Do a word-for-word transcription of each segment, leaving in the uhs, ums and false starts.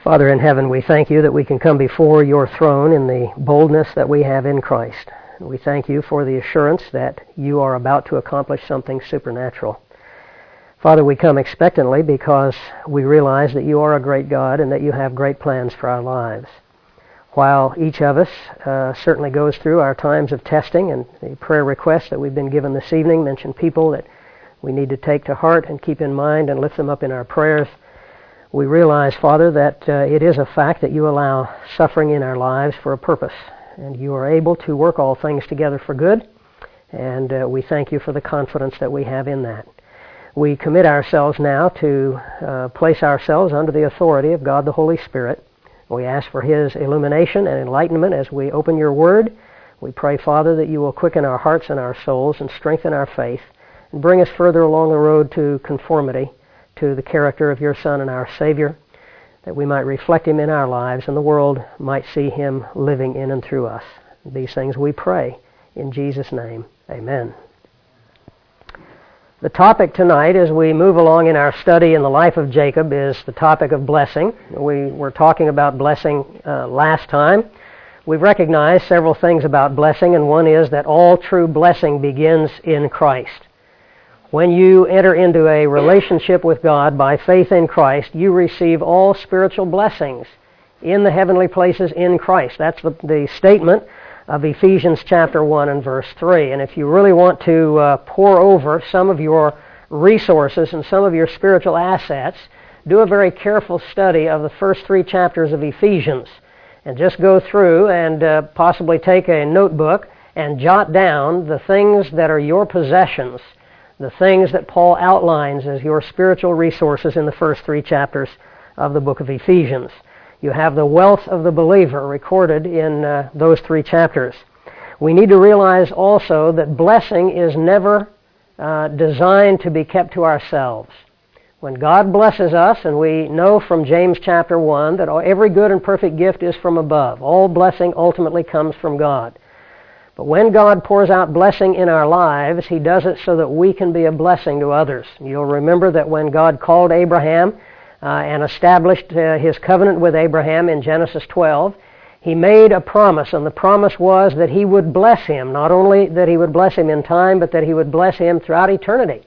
Father in heaven, we thank you that we can come before your throne in the boldness that we have in Christ. We thank you for the assurance that you are about to accomplish something supernatural. Father, we come expectantly because we realize that you are a great God and that you have great plans for our lives. While each of us uh, certainly goes through our times of testing, and the prayer requests that we've been given this evening mention people that we need to take to heart and keep in mind and lift them up in our prayers, we realize, Father, that uh, it is a fact that you allow suffering in our lives for a purpose, and you are able to work all things together for good, and uh, we thank you for the confidence that we have in that. We commit ourselves now to uh, place ourselves under the authority of God the Holy Spirit. We ask for His illumination and enlightenment as we open your Word. We pray, Father, that you will quicken our hearts and our souls and strengthen our faith and bring us further along the road to conformity to the character of your Son and our Savior, that we might reflect Him in our lives and the world might see Him living in and through us. These things we pray in Jesus' name. Amen. The topic tonight, as we move along in our study in the life of Jacob, is the topic of blessing. We were talking about blessing uh, last time. We've recognized several things about blessing, and one is that all true blessing begins in Christ. When you enter into a relationship with God by faith in Christ, you receive all spiritual blessings in the heavenly places in Christ. That's the, the statement of Ephesians chapter one and verse three. And if you really want to uh, pour over some of your resources and some of your spiritual assets, do a very careful study of the first three chapters of Ephesians. And just go through and uh, possibly take a notebook and jot down the things that are your possessions, the things that Paul outlines as your spiritual resources in the first three chapters of the book of Ephesians. You have the wealth of the believer recorded in uh, those three chapters. We need to realize also that blessing is never uh, designed to be kept to ourselves. When God blesses us, and we know from James chapter one that every good and perfect gift is from above, all blessing ultimately comes from God. But when God pours out blessing in our lives, He does it so that we can be a blessing to others. You'll remember that when God called Abraham uh, and established uh, His covenant with Abraham in Genesis twelve, He made a promise, and the promise was that He would bless him. Not only that He would bless him in time, but that He would bless him throughout eternity.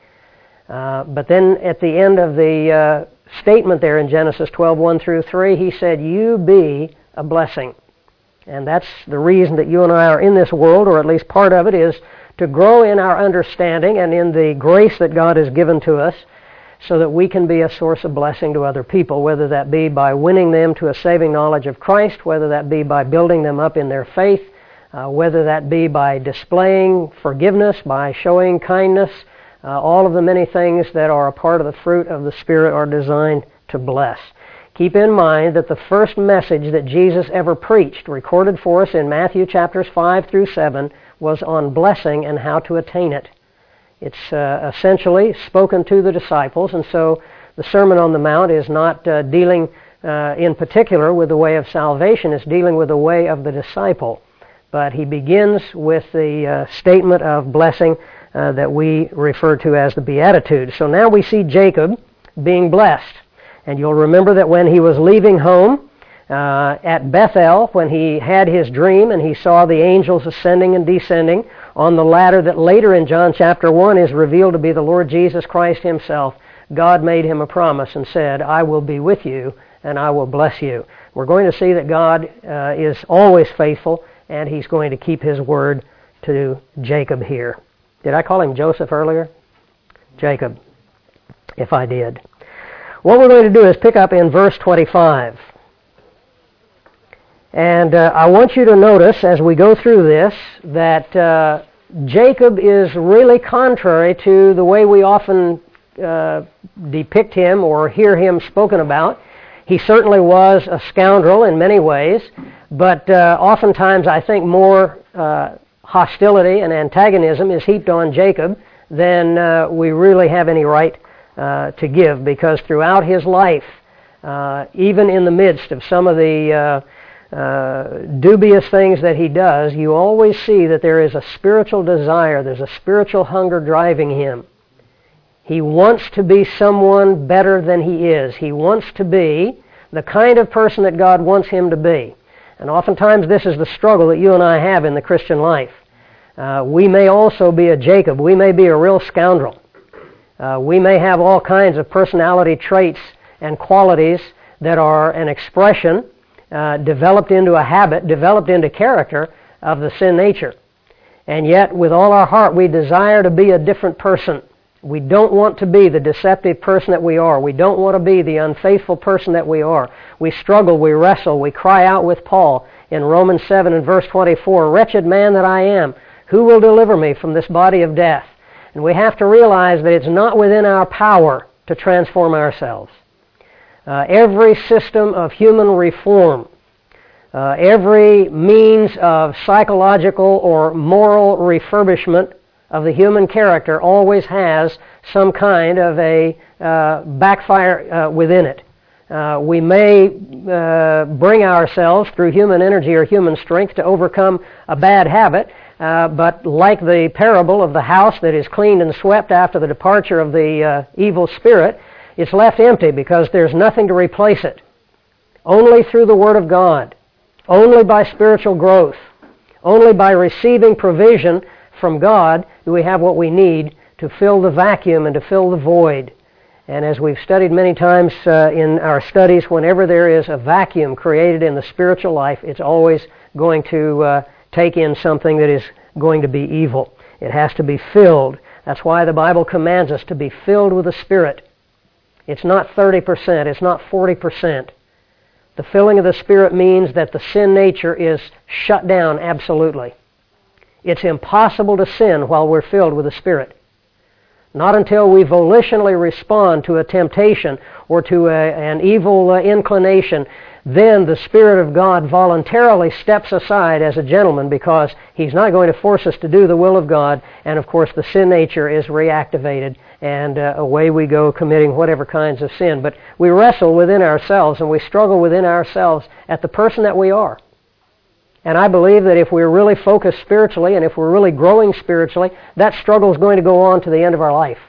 Uh, but then at the end of the uh, statement there in Genesis twelve, one through three, He said, "You be a blessing." And that's the reason that you and I are in this world, or at least part of it, is to grow in our understanding and in the grace that God has given to us so that we can be a source of blessing to other people, whether that be by winning them to a saving knowledge of Christ, whether that be by building them up in their faith, uh, whether that be by displaying forgiveness, by showing kindness. Uh, all of the many things that are a part of the fruit of the Spirit are designed to bless. Keep in mind that the first message that Jesus ever preached, recorded for us in Matthew chapters five through seven, was on blessing and how to attain it. It's uh, essentially spoken to the disciples, and so the Sermon on the Mount is not uh, dealing uh, in particular with the way of salvation, it's dealing with the way of the disciple. But He begins with the uh, statement of blessing uh, that we refer to as the Beatitudes. So now we see Jacob being blessed. And you'll remember that when he was leaving home uh, at Bethel, when he had his dream and he saw the angels ascending and descending on the ladder that later in John chapter one is revealed to be the Lord Jesus Christ Himself, God made him a promise and said, "I will be with you and I will bless you." We're going to see that God uh, is always faithful, and He's going to keep His word to Jacob here. Did I call him Joseph earlier? Jacob, if I did. What we're going to do is pick up in verse twenty-five. And uh, I want you to notice as we go through this that uh, Jacob is really contrary to the way we often uh, depict him or hear him spoken about. He certainly was a scoundrel in many ways, but uh, oftentimes I think more uh, hostility and antagonism is heaped on Jacob than uh, we really have any right Uh, to give, because throughout his life, uh, even in the midst of some of the uh, uh, dubious things that he does, you always see that there is a spiritual desire, there's a spiritual hunger driving him. He wants to be someone better than he is. He wants to be the kind of person that God wants him to be. And oftentimes this is the struggle that you and I have in the Christian life. Uh, we may also be a Jacob. We may be a real scoundrel. Uh, we may have all kinds of personality traits and qualities that are an expression uh, developed into a habit, developed into character of the sin nature. And yet, with all our heart, we desire to be a different person. We don't want to be the deceptive person that we are. We don't want to be the unfaithful person that we are. We struggle, we wrestle, we cry out with Paul in Romans seven and verse twenty-four, "Wretched man that I am, who will deliver me from this body of death?" And we have to realize that it's not within our power to transform ourselves. Uh, every system of human reform, uh, every means of psychological or moral refurbishment of the human character always has some kind of a uh, backfire uh, within it. Uh, we may uh, bring ourselves through human energy or human strength to overcome a bad habit, uh, but like the parable of the house that is cleaned and swept after the departure of the uh, evil spirit, it's left empty because there's nothing to replace it. Only through the Word of God, only by spiritual growth, only by receiving provision from God do we have what we need to fill the vacuum and to fill the void. And as we've studied many times uh, in our studies, whenever there is a vacuum created in the spiritual life, it's always going to uh, take in something that is going to be evil. It has to be filled. That's why the Bible commands us to be filled with the Spirit. It's not thirty percent. It's not forty percent. The filling of the Spirit means that the sin nature is shut down absolutely. It's impossible to sin while we're filled with the Spirit. Not until we volitionally respond to a temptation or to a, an evil uh, inclination, then the Spirit of God voluntarily steps aside as a gentleman, because He's not going to force us to do the will of God, and of course the sin nature is reactivated, and uh, away we go committing whatever kinds of sin. But we wrestle within ourselves, and we struggle within ourselves at the person that we are. And I believe that if we're really focused spiritually and if we're really growing spiritually, that struggle is going to go on to the end of our life.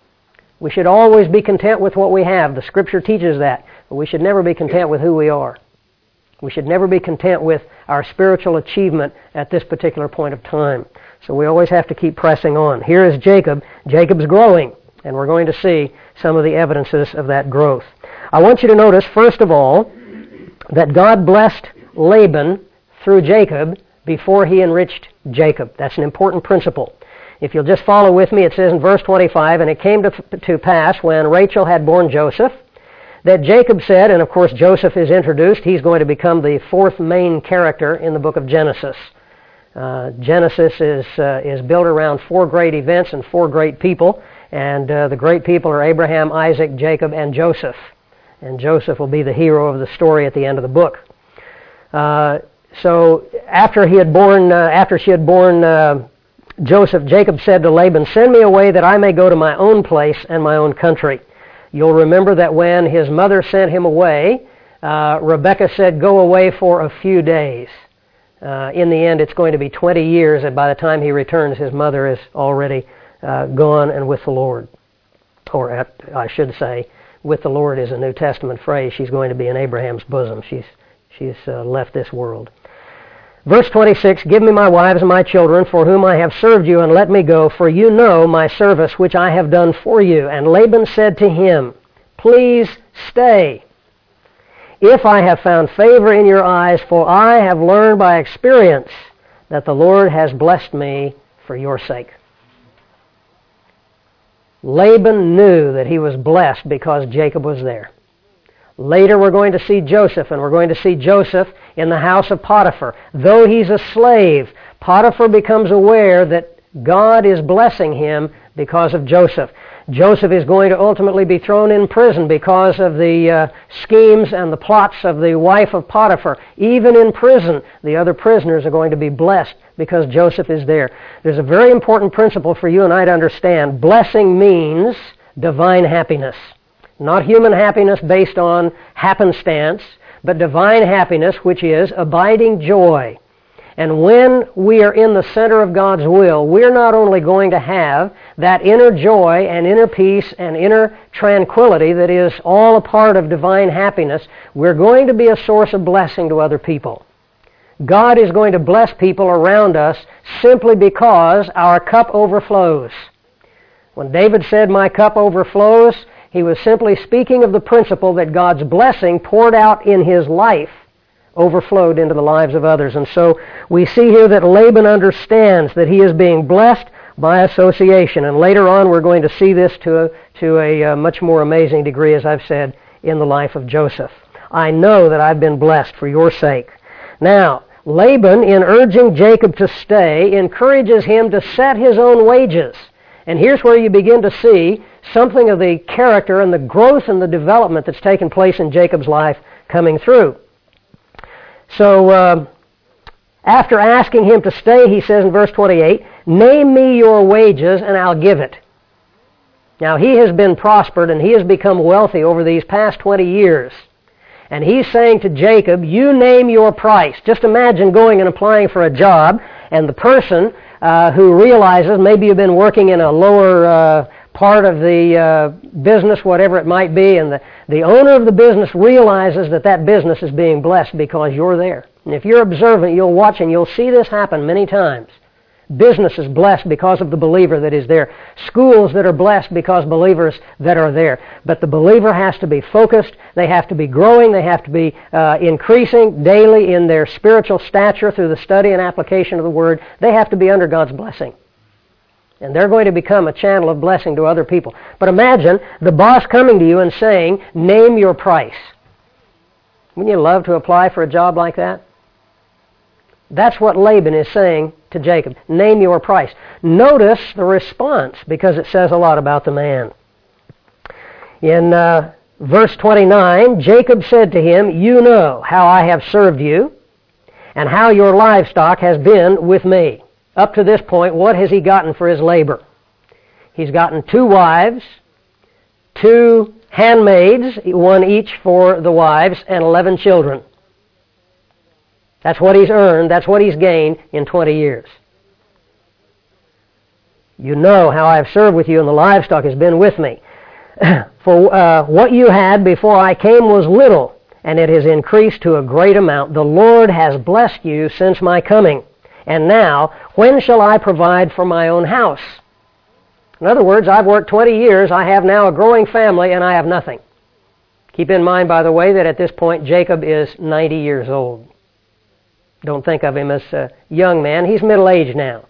We should always be content with what we have. The Scripture teaches that. But we should never be content with who we are. We should never be content with our spiritual achievement at this particular point of time. So we always have to keep pressing on. Here is Jacob. Jacob's growing, and we're going to see some of the evidences of that growth. I want you to notice, first of all, that God blessed Laban through Jacob before he enriched Jacob. That's an important principle. If you'll just follow with me, it says in verse twenty-five, "And it came to, to pass when Rachel had borne Joseph, that Jacob said," and of course Joseph is introduced, he's going to become the fourth main character in the book of Genesis. Uh, Genesis is, uh, is built around four great events and four great people, and uh, the great people are Abraham, Isaac, Jacob, and Joseph. And Joseph will be the hero of the story at the end of the book. Uh, So after he had born, uh, after she had born uh, Joseph, Jacob said to Laban, "Send me away that I may go to my own place and my own country." You'll remember that when his mother sent him away, uh, Rebekah said, "Go away for a few days." Uh, in the end, it's going to be twenty years, and by the time he returns, his mother is already uh, gone and with the Lord. Or at, I should say, with the Lord is a New Testament phrase. She's going to be in Abraham's bosom. She's she's uh, left this world. Verse twenty-six, "Give me my wives and my children, for whom I have served you, and let me go, for you know my service which I have done for you." And Laban said to him, "Please stay, if I have found favor in your eyes, for I have learned by experience that the Lord has blessed me for your sake." Laban knew that he was blessed because Jacob was there. Later we're going to see Joseph, and we're going to see Joseph in the house of Potiphar. Though he's a slave, Potiphar becomes aware that God is blessing him because of Joseph. Joseph is going to ultimately be thrown in prison because of the uh, schemes and the plots of the wife of Potiphar. Even in prison, the other prisoners are going to be blessed because Joseph is there. There's a very important principle for you and I to understand. Blessing means divine happiness. Not human happiness based on happenstance, but divine happiness, which is abiding joy. And when we are in the center of God's will, we're not only going to have that inner joy and inner peace and inner tranquility that is all a part of divine happiness, we're going to be a source of blessing to other people. God is going to bless people around us simply because our cup overflows. When David said, "My cup overflows," he was simply speaking of the principle that God's blessing poured out in his life overflowed into the lives of others. And so we see here that Laban understands that he is being blessed by association. And later on we're going to see this to a, to a uh, much more amazing degree, as I've said, in the life of Joseph. I know that I've been blessed for your sake. Now, Laban, in urging Jacob to stay, encourages him to set his own wages. And here's where you begin to see something of the character and the growth and the development that's taken place in Jacob's life coming through. So, uh, after asking him to stay, he says in verse twenty-eight, "Name me your wages and I'll give it." Now, he has been prospered and he has become wealthy over these past twenty years. And he's saying to Jacob, "You name your price." Just imagine going and applying for a job, and the person uh, who realizes maybe you've been working in a lower uh, part of the uh, business, whatever it might be, and the, the owner of the business realizes that that business is being blessed because you're there. And if you're observant, you'll watch and you'll see this happen many times. Business is blessed because of the believer that is there. Schools that are blessed because believers that are there. But the believer has to be focused. They have to be growing. They have to be uh, increasing daily in their spiritual stature through the study and application of the Word. They have to be under God's blessing. And they're going to become a channel of blessing to other people. But imagine the boss coming to you and saying, "Name your price." Wouldn't you love to apply for a job like that? That's what Laban is saying to Jacob. Name your price. Notice the response, because it says a lot about the man. In uh, verse twenty-nine, Jacob said to him, "You know how I have served you, and how your livestock has been with me." Up to this point, what has he gotten for his labor? He's gotten two wives, two handmaids, one each for the wives, and eleven children. That's what he's earned. That's what he's gained in twenty years. "You know how I have served with you, and the livestock has been with me. For uh, what you had before I came was little, and it has increased to a great amount. The Lord has blessed you since my coming. And now, when shall I provide for my own house?" In other words, I've worked twenty years, I have now a growing family, and I have nothing. Keep in mind, by the way, that at this point Jacob is ninety years old. Don't think of him as a young man. He's middle-aged now.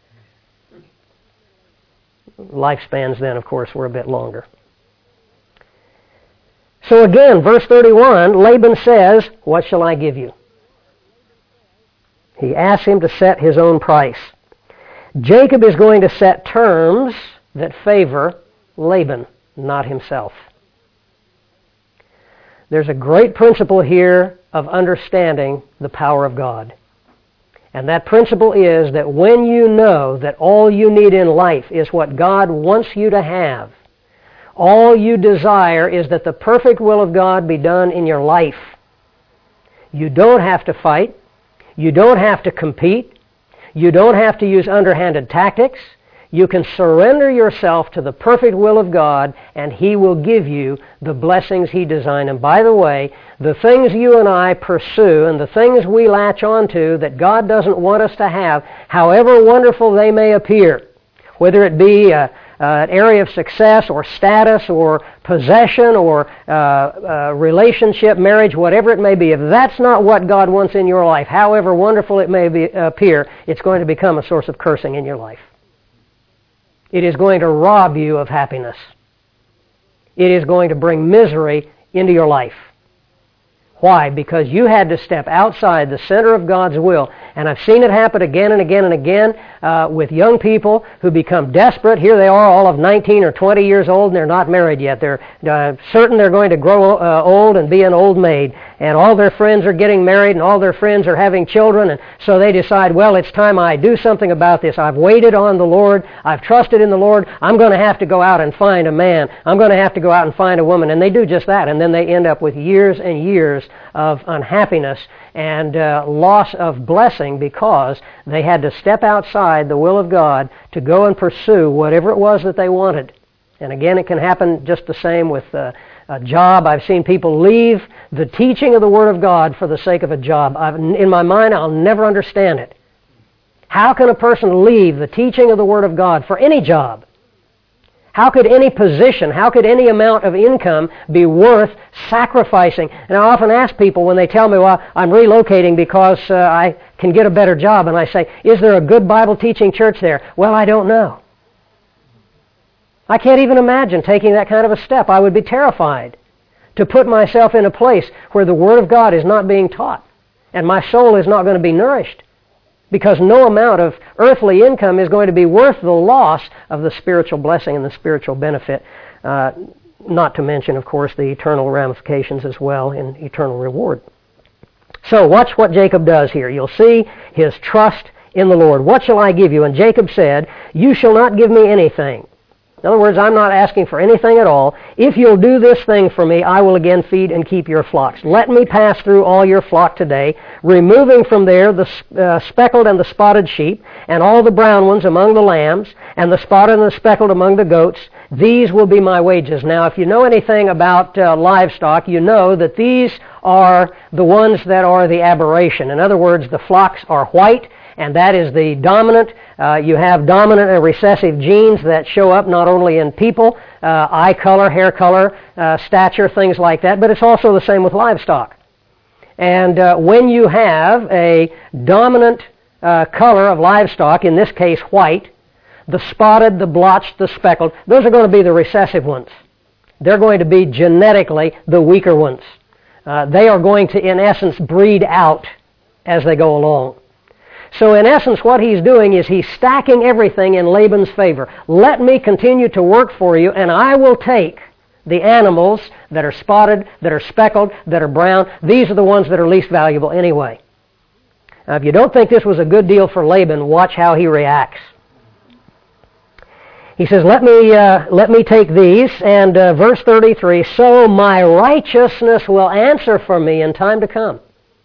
Lifespans then, of course, were a bit longer. So again, verse thirty-one, Laban says, "What shall I give you?" He asks him to set his own price. Jacob is going to set terms that favor Laban, not himself. There's a great principle here of understanding the power of God. And that principle is that when you know that all you need in life is what God wants you to have, all you desire is that the perfect will of God be done in your life. You don't have to fight. You don't have to compete. You don't have to use underhanded tactics. You can surrender yourself to the perfect will of God, and He will give you the blessings He designed. And by the way, the things you and I pursue and the things we latch onto that God doesn't want us to have, however wonderful they may appear, whether it be a, Uh, an area of success or status or possession or uh, uh, relationship, marriage, whatever it may be, if that's not what God wants in your life, however wonderful it may be, appear, it's going to become a source of cursing in your life. It is going to rob you of happiness. It is going to bring misery into your life. Why? Because you had to step outside the center of God's will. And I've seen it happen again and again and again uh, with young people who become desperate. Here they are, all of nineteen or twenty years old, and they're not married yet. They're uh, certain they're going to grow uh, old and be an old maid. and all their friends are getting married and all their friends are having children, and so they decide, well, it's time I do something about this. I've waited on the Lord. I've trusted in the Lord. I'm going to have to go out and find a man. I'm going to have to go out and find a woman. And they do just that, and then they end up with years and years of unhappiness and uh, loss of blessing because they had to step outside the will of God to go and pursue whatever it was that they wanted. And again, it can happen just the same with uh, a job. I've seen people leave the teaching of the Word of God for the sake of a job. I've, in my mind, I'll never understand it. How can a person leave the teaching of the Word of God for any job? How could any position, how could any amount of income be worth sacrificing? And I often ask people when they tell me, well, I'm relocating because uh, I can get a better job. And I say, is there a good Bible teaching church there? Well, I don't know. I can't even imagine taking that kind of a step. I would be terrified to put myself in a place where the Word of God is not being taught and my soul is not going to be nourished, because no amount of earthly income is going to be worth the loss of the spiritual blessing and the spiritual benefit, uh, not to mention, of course, the eternal ramifications as well in eternal reward. So watch what Jacob does here. You'll see his trust in the Lord. What shall I give you? And Jacob said, you shall not give me anything. In other words, I'm not asking for anything at all. If you'll do this thing for me, I will again feed and keep your flocks. Let me pass through all your flock today, removing from there the uh, speckled and the spotted sheep, and all the brown ones among the lambs, and the spotted and the speckled among the goats. These will be my wages. Now, if you know anything about uh, livestock, you know that these are the ones that are the aberration. In other words, the flocks are white, and that is the dominant. Uh, you have dominant and recessive genes that show up not only in people, uh, eye color, hair color, uh, stature, things like that, but it's also the same with livestock. And uh, when you have a dominant uh, color of livestock, in this case white, the spotted, the blotched, the speckled, those are going to be the recessive ones. They're going to be genetically the weaker ones. Uh, they are going to, in essence, breed out as they go along. So in essence, what he's doing is he's stacking everything in Laban's favor. Let me continue to work for you, and I will take the animals that are spotted, that are speckled, that are brown. These are the ones that are least valuable anyway. Now, if you don't think this was a good deal for Laban, watch how he reacts. He says, let me, uh, let me take these, and uh, verse thirty-three, so my righteousness will answer for me in time to come.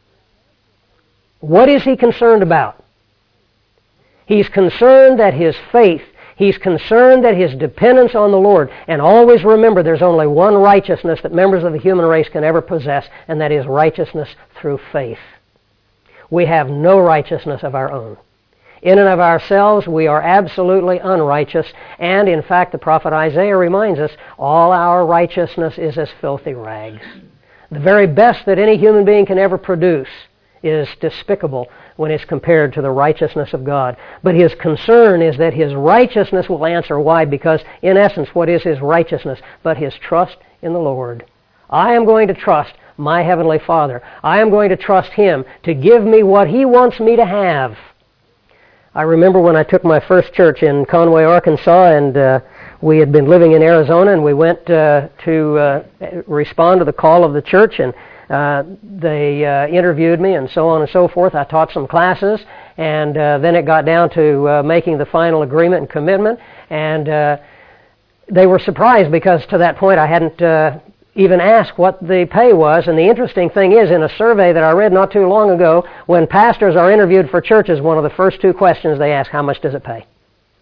What is he concerned about? He's concerned that his faith, he's concerned that his dependence on the Lord, and always remember there's only one righteousness that members of the human race can ever possess, and that is righteousness through faith. We have no righteousness of our own. In and of ourselves, we are absolutely unrighteous, and in fact, the prophet Isaiah reminds us, all our righteousness is as filthy rags. The very best that any human being can ever produce is despicable when it's compared to the righteousness of God. But his concern is that his righteousness will answer. Why? Because in essence, what is his righteousness? But his trust in the Lord. I am going to trust my Heavenly Father. I am going to trust Him to give me what He wants me to have. I remember when I took my first church in Conway, Arkansas, and uh, we had been living in Arizona, and we went uh, to uh, respond to the call of the church, and Uh, they uh, interviewed me and so on and so forth. I taught some classes, and uh, then it got down to uh, making the final agreement and commitment, and uh, they were surprised because to that point I hadn't uh, even asked what the pay was. And the interesting thing is, in a survey that I read not too long ago, when pastors are interviewed for churches, one of the first two questions they ask, how much does it pay?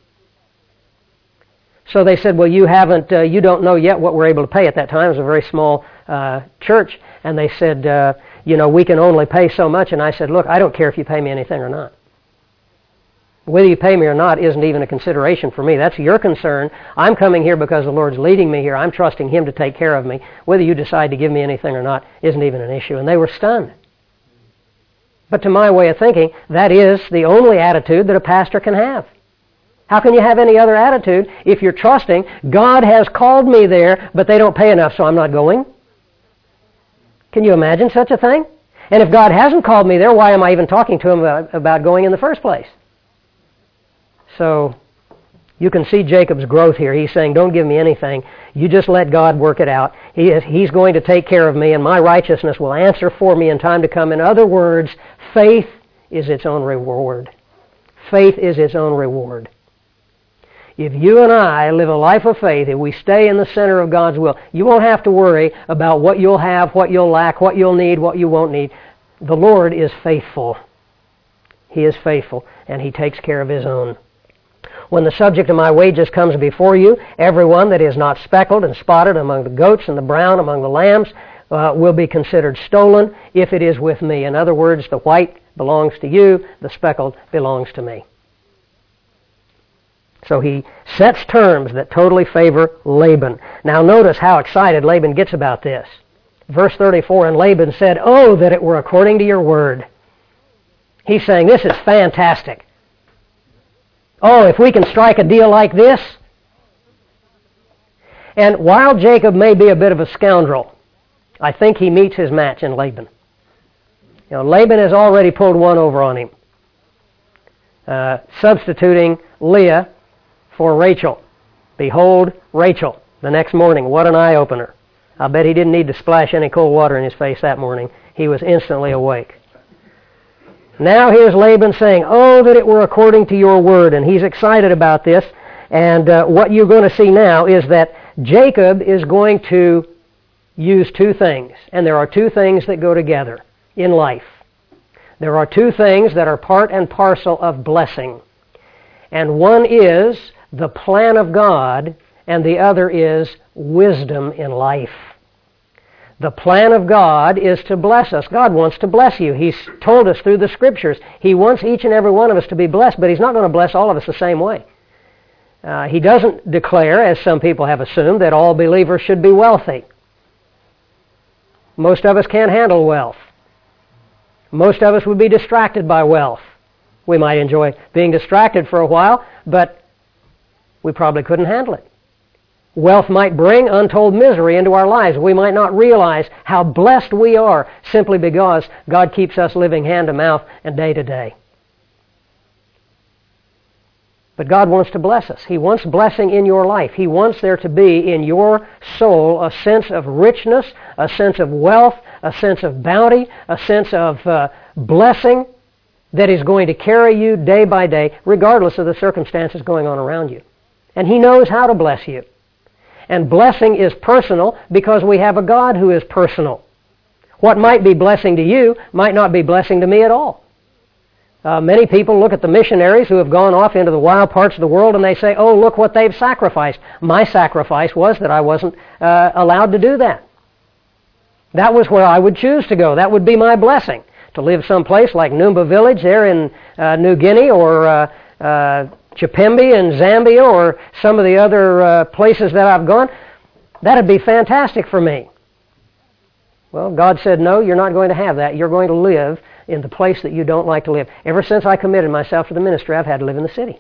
So they said, well, you haven't, uh, you don't know yet what we're able to pay at that time. It was a very small uh, church. And they said, uh, you know, we can only pay so much. And I said, look, I don't care if you pay me anything or not. Whether you pay me or not isn't even a consideration for me. That's your concern. I'm coming here because the Lord's leading me here. I'm trusting Him to take care of me. Whether you decide to give me anything or not isn't even an issue. And they were stunned. But to my way of thinking, that is the only attitude that a pastor can have. How can you have any other attitude if you're trusting God has called me there, but they don't pay enough, so I'm not going? Can you imagine such a thing? And if God hasn't called me there, why am I even talking to Him about going in the first place? So You can see Jacob's growth here. He's saying, don't give me anything. You just let God work it out. He is, he's going to take care of me, and my righteousness will answer for me in time to come. In other words, faith is its own reward. Faith is its own reward. If you and I live a life of faith, if we stay in the center of God's will, you won't have to worry about what you'll have, what you'll lack, what you'll need, what you won't need. The Lord is faithful. He is faithful, and He takes care of His own. When the subject of my wages comes before you, everyone that is not speckled and spotted among the goats and the brown among the lambs uh, will be considered stolen if it is with me. In other words, the white belongs to you, the speckled belongs to me. So he sets terms that totally favor Laban. Now notice how excited Laban gets about this. Verse thirty-four, and Laban said, oh, that it were according to your word. He's saying, this is fantastic. Oh, if we can strike a deal like this. And while Jacob may be a bit of a scoundrel, I think he meets his match in Laban. You know, Laban has already pulled one over on him, uh, substituting Leah for Rachel. Behold, Rachel, the next morning. What an eye-opener. I bet he didn't need to splash any cold water in his face that morning. He was instantly awake. Now here's Laban saying, oh, that it were according to your word. And he's excited about this. And uh, what you're going to see now is that Jacob is going to use two things. And there are two things that go together in life. There are two things that are part and parcel of blessing. And one is the plan of God, and the other is wisdom in life. The plan of God is to bless us. God wants to bless you. He's told us through the Scriptures. He wants each and every one of us to be blessed, but He's not going to bless all of us the same way. Uh, he doesn't declare, as some people have assumed, that all believers should be wealthy. Most of us can't handle wealth. Most of us would be distracted by wealth. We might enjoy being distracted for a while, but we probably couldn't handle it. Wealth might bring untold misery into our lives. We might not realize how blessed we are simply because God keeps us living hand to mouth and day to day. But God wants to bless us. He wants blessing in your life. He wants there to be in your soul a sense of richness, a sense of wealth, a sense of bounty, a sense of uh, blessing that is going to carry you day by day, regardless of the circumstances going on around you. And He knows how to bless you. And blessing is personal because we have a God who is personal. What might be blessing to you might not be blessing to me at all. Uh, many people look at the missionaries who have gone off into the wild parts of the world and they say, oh, look what they've sacrificed. My sacrifice was that I wasn't uh, allowed to do that. That was where I would choose to go. That would be my blessing. To live someplace like Numba Village there in uh, New Guinea, or uh, uh, Chipembe in Zambia, or some of the other uh, places that I've gone, that'd be fantastic for me. Well, God said, no, you're not going to have that. You're going to live in the place that you don't like to live. Ever since I committed myself to the ministry, I've had to live in the city.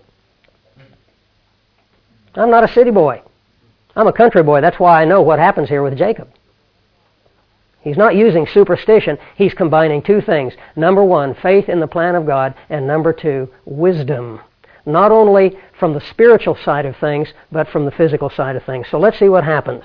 I'm not a city boy. I'm a country boy. That's why I know what happens here with Jacob. He's not using superstition. He's combining two things. Number one, faith in the plan of God, and number two, wisdom. Not only from the spiritual side of things, but from the physical side of things. So let's see what happens.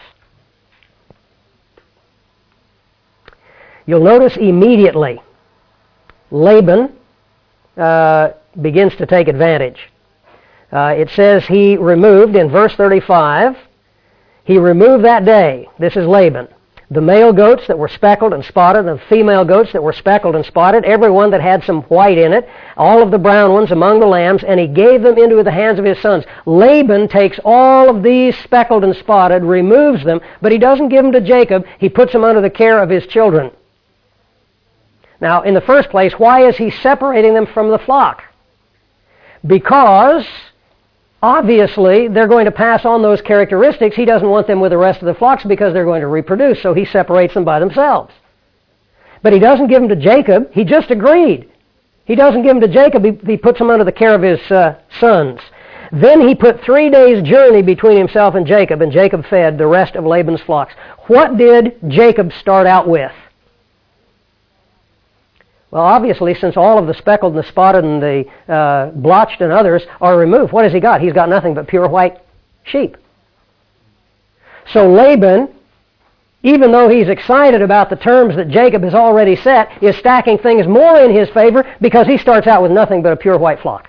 You'll notice immediately Laban uh, begins to take advantage. Uh, it says he removed, in verse thirty-five, he removed that day, this is Laban, the male goats that were speckled and spotted, and the female goats that were speckled and spotted, every one that had some white in it, all of the brown ones among the lambs, and he gave them into the hands of his sons. Laban takes all of these speckled and spotted, removes them, but he doesn't give them to Jacob. He puts them under the care of his children. Now, in the first place, why is he separating them from the flock? Because obviously, they're going to pass on those characteristics. He doesn't want them with the rest of the flocks because they're going to reproduce, so he separates them by themselves. But he doesn't give them to Jacob. He just agreed. He doesn't give them to Jacob. He, he puts them under the care of his uh, sons. Then he put three days' journey between himself and Jacob, and Jacob fed the rest of Laban's flocks. What did Jacob start out with? Well, obviously, since all of the speckled and the spotted and the uh, blotched and others are removed, what has he got? He's got nothing but pure white sheep. So Laban, even though he's excited about the terms that Jacob has already set, is stacking things more in his favor because he starts out with nothing but a pure white flock.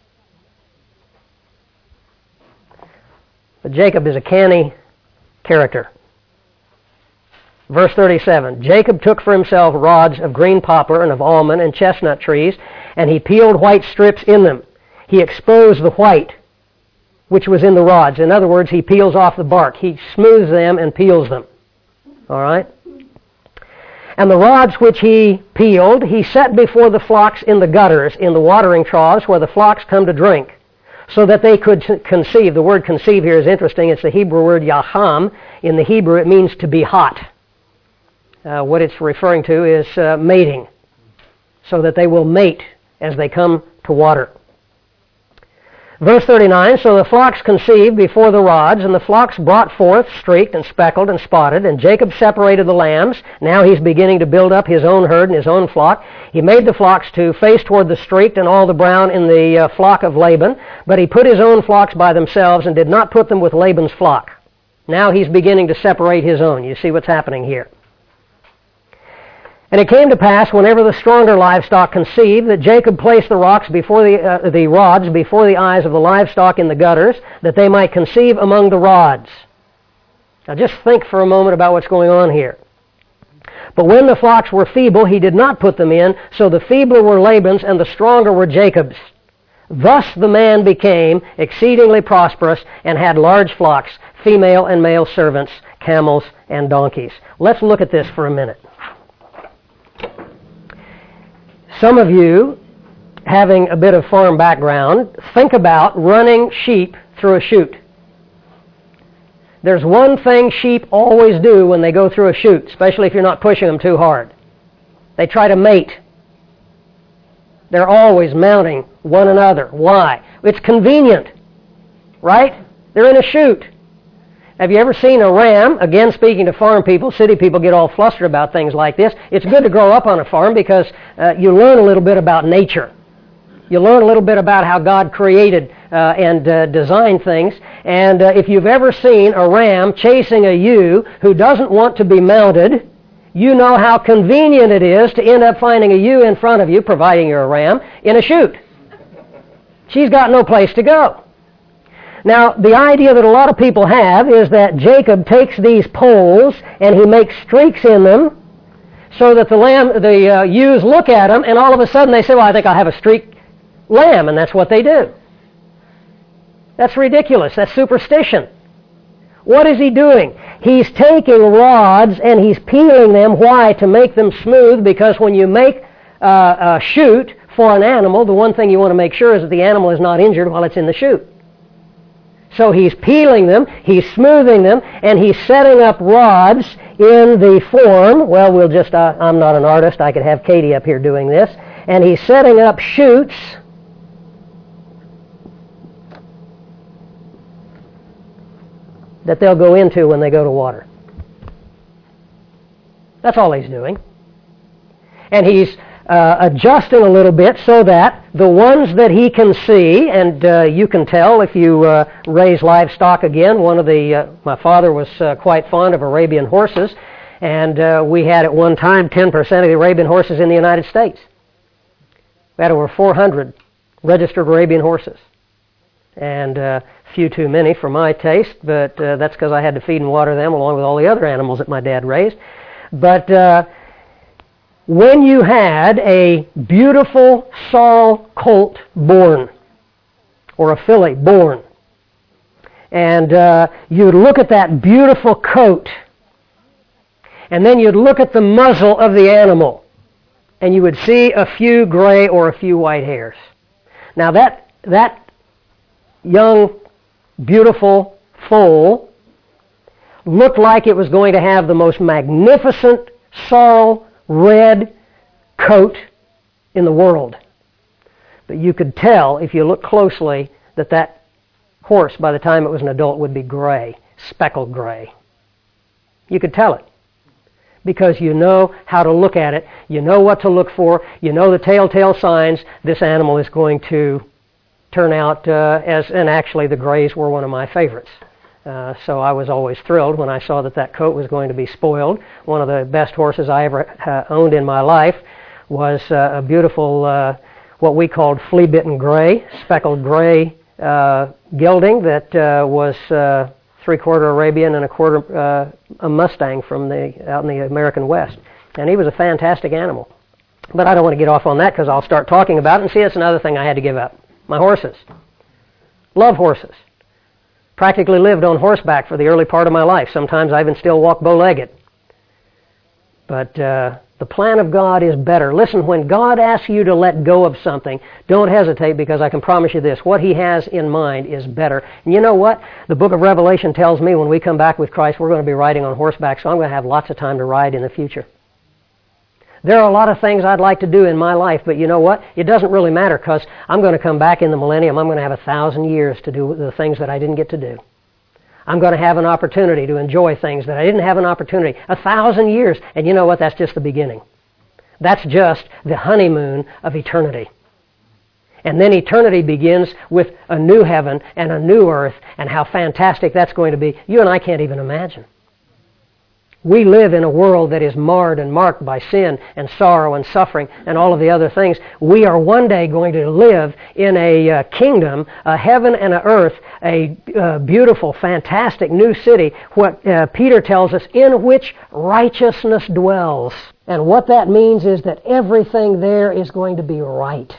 But Jacob is a canny character. Verse thirty-seven, Jacob took for himself rods of green poplar and of almond and chestnut trees, and he peeled white strips in them. He exposed the white which was in the rods. In other words, he peels off the bark. He smooths them and peels them. All right? And the rods which he peeled, he set before the flocks in the gutters, in the watering troughs where the flocks come to drink, so that they could conceive. The word conceive here is interesting. It's the Hebrew word yaham. In the Hebrew, it means to be hot. Uh, what it's referring to is uh, mating, so that they will mate as they come to water. Verse thirty-nine, so the flocks conceived before the rods, and the flocks brought forth, streaked and speckled and spotted, and Jacob separated the lambs. Now he's beginning to build up his own herd and his own flock. He made the flocks to face toward the streaked and all the brown in the uh, flock of Laban, but he put his own flocks by themselves and did not put them with Laban's flock. Now he's beginning to separate his own. You see what's happening here. And it came to pass, whenever the stronger livestock conceived, that Jacob placed the rocks before the uh, the rods before the eyes of the livestock in the gutters, that they might conceive among the rods. Now just think for a moment about what's going on here. But when the flocks were feeble, he did not put them in, so the feebler were Laban's and the stronger were Jacob's. Thus the man became exceedingly prosperous and had large flocks, female and male servants, camels and donkeys. Let's look at this for a minute. Some of you, having a bit of farm background, think about running sheep through a chute. There's one thing sheep always do when they go through a chute, especially if you're not pushing them too hard. They try to mate. They're always mounting one another. Why? It's convenient, right? They're in a chute. Have you ever seen a ram? Again, speaking to farm people, city people get all flustered about things like this. It's good to grow up on a farm because uh, you learn a little bit about nature. You learn a little bit about how God created uh, and uh, designed things. And uh, if you've ever seen a ram chasing a ewe who doesn't want to be mounted, you know how convenient it is to end up finding a ewe in front of you, providing you're a ram, in a chute. She's got no place to go. Now, the idea that a lot of people have is that Jacob takes these poles and he makes streaks in them so that the lamb, the uh, ewes look at them, and all of a sudden they say, well, I think I'll have a streaked lamb, and that's what they do. That's ridiculous. That's superstition. What is he doing? He's taking rods and he's peeling them. Why? To make them smooth, because when you make uh, a chute for an animal, the one thing you want to make sure is that the animal is not injured while it's in the chute. So he's peeling them, he's smoothing them, and he's setting up rods in the form, well, we'll just, uh, I'm not an artist, I could have Katie up here doing this, and he's setting up chutes that they'll go into when they go to water. That's all he's doing. And he's Uh, adjusting a little bit so that the ones that he can see, and uh, you can tell if you uh, raise livestock again. One of the, uh, my father was uh, quite fond of Arabian horses, and uh, we had at one time ten percent of the Arabian horses in the United States. We had over four hundred registered Arabian horses, and uh, few too many for my taste, but uh, that's because I had to feed and water them along with all the other animals that my dad raised. But uh, when you had a beautiful sorrel colt born, or a filly born, and uh, you'd look at that beautiful coat, and then you'd look at the muzzle of the animal, and you would see a few gray or a few white hairs. Now that that young, beautiful foal looked like it was going to have the most magnificent sorrel red coat in the world. But you could tell, if you look closely, that that horse, by the time it was an adult, would be gray, speckled gray. You could tell it. because you know how to look at it. You know what to look for. You know the telltale signs. This animal is going to turn out uh, as, and actually the grays were one of my favorites. Uh, so I was always thrilled when I saw that that coat was going to be spoiled. One of the best horses I ever uh, owned in my life was uh, a beautiful, uh, what we called flea-bitten gray, speckled gray uh, gelding that uh, was uh, three-quarter Arabian and a quarter uh, a Mustang from the out in the American West. And he was a fantastic animal. But I don't want to get off on that because I'll start talking about it. And see, that's another thing I had to give up. My horses. Love horses. Practically lived on horseback for the early part of my life. Sometimes I even still walk bow-legged. But uh, the plan of God is better. Listen, when God asks you to let go of something, don't hesitate, because I can promise you this. What He has in mind is better. And you know what? The book of Revelation tells me when we come back with Christ, we're going to be riding on horseback, so I'm going to have lots of time to ride in the future. There are a lot of things I'd like to do in my life, but you know what? It doesn't really matter, because I'm going to come back in the millennium. I'm going to have a thousand years to do the things that I didn't get to do. I'm going to have an opportunity to enjoy things that I didn't have an opportunity. A thousand years. And you know what? That's just the beginning. That's just the honeymoon of eternity. And then eternity begins with a new heaven and a new earth, and how fantastic that's going to be. You and I can't even imagine. We live in a world that is marred and marked by sin and sorrow and suffering and all of the other things. We are one day going to live in a uh, kingdom, a heaven and an earth, a uh, beautiful, fantastic new city, what uh, Peter tells us, in which righteousness dwells. And what that means is that everything there is going to be right.